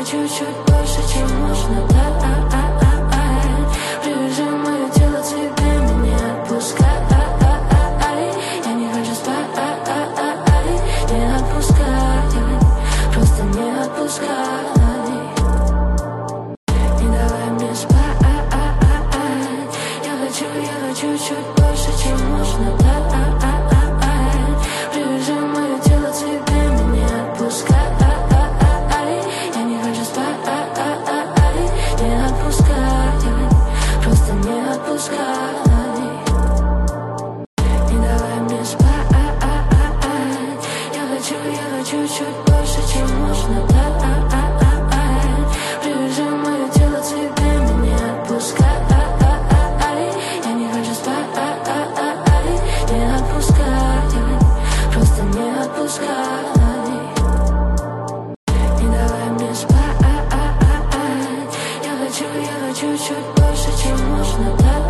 чуть-чуть больше, чем можно дать. Привяжи мое тело тебе, не отпускай. Я не хочу спать, не отпускай, просто не отпускай. Не давай мне спать. Я хочу чуть больше, чем можно дать. Привяжи мое тело тебе, не отпускай. Я не хочу спать, не отпускай, просто не отпускай. Не давай мне спать. Я хочу чуть больше, чем можно дать. Привяжи мое тело тебе, не отпускай. Я не хочу спать, не отпускай, просто не отпускай. Не давай мне спать. Я хочу чуть больше, чем можно дать.